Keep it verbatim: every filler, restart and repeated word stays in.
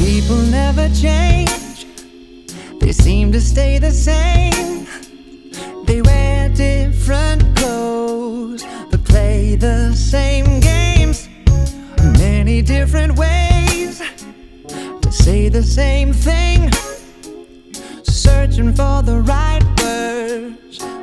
People never change, they seem to stay the same. They wear different clothes, but play the same games. Many different ways to say the same thing, searching for the right words